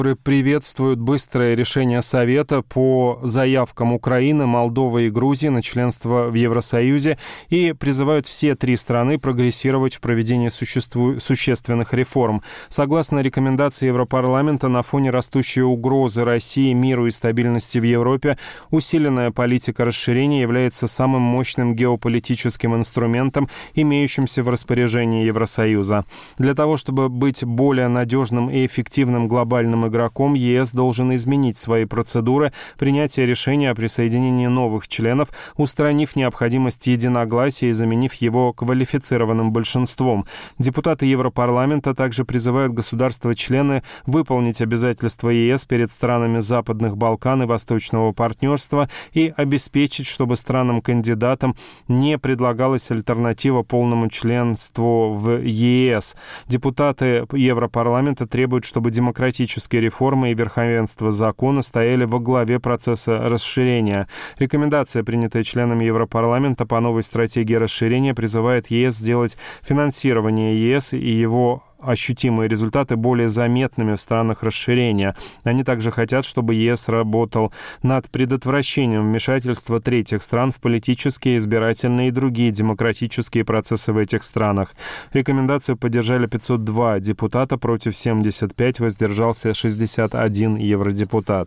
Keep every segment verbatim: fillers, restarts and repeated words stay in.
приветствуют быстрое решение Совета по заявкам Украины, Молдовы и Грузии на членство в Евросоюзе и призывают все три страны прогрессировать в проведении существу... существенных реформ. Согласно рекомендации Европарламента, на фоне растущей угрозы России, миру и стабильности в Европе, усиленная политика расширения является самым мощным геополитическим инструментом, имеющимся в распоряжении Евросоюза. Для того, чтобы быть более надежным и эффективным глобальным игроком, ЕС должен изменить свои процедуры принятия решения о присоединении новых членов, устранив необходимость единогласия и заменив его квалифицированным большинством. Депутаты Европарламента также призывают государства-члены выполнить обязательства ЕС перед странами Западных Балкан и Восточного партнерства и обеспечить, чтобы странам-кандидатам не предлагалась альтернатива полному членству в ЕС. Депутаты Европарламента требуют, чтобы демократические реформы и верховенство закона стояли во главе процесса расширения. Рекомендация, принятая членами Европарламента по новой стратегии расширения, призывает ЕС сделать финансирование ЕС и его ощутимые результаты более заметными в странах расширения. Они также хотят, чтобы ЕС работал над предотвращением вмешательства третьих стран в политические, избирательные и другие демократические процессы в этих странах. Рекомендацию поддержали пятьсот два депутата, против семьдесят пять, воздержался шестьдесят один евродепутат.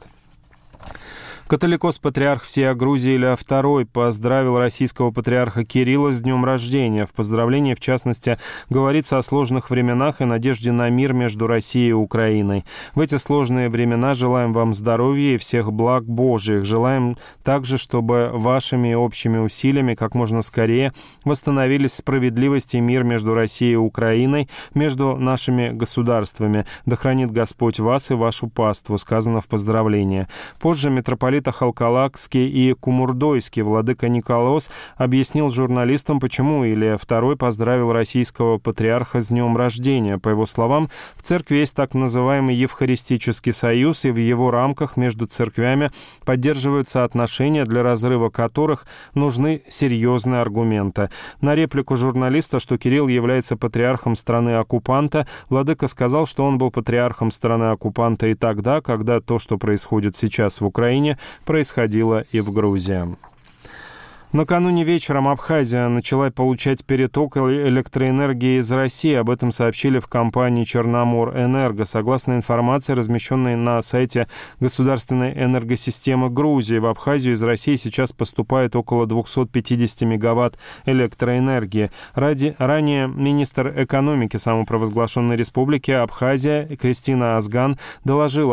Католикос-патриарх всея Грузии Илья второй поздравил российского патриарха Кирилла с днем рождения. В поздравлении, в частности, говорится о сложных временах и надежде на мир между Россией и Украиной. В эти сложные времена желаем вам здоровья и всех благ Божьих. Желаем также, чтобы вашими и общими усилиями как можно скорее восстановились справедливость и мир между Россией и Украиной, между нашими государствами. Да хранит Господь вас и вашу паству, сказано в поздравлении. Позже митрополит Халкалакский и Кумурдойский владыка Николос объяснил журналистам, почему Илья второй поздравил российского патриарха с днем рождения. По его словам, в церкви есть так называемый Евхаристический союз, и в его рамках между церквями поддерживаются отношения, для разрыва которых нужны серьезные аргументы. На реплику журналиста, что Кирилл является патриархом страны-оккупанта, владыка сказал, что он был патриархом страны-оккупанта и тогда, когда то, что происходит сейчас в Украине, происходило и в Грузии. Накануне вечером Абхазия начала получать переток электроэнергии из России. Об этом сообщили в компании «Черноморэнерго». Согласно информации, размещенной на сайте Государственной энергосистемы Грузии, в Абхазию из России сейчас поступает около двести пятьдесят мегаватт электроэнергии. Ради... Ранее министр экономики самопровозглашенной республики Абхазия Кристина Азган доложила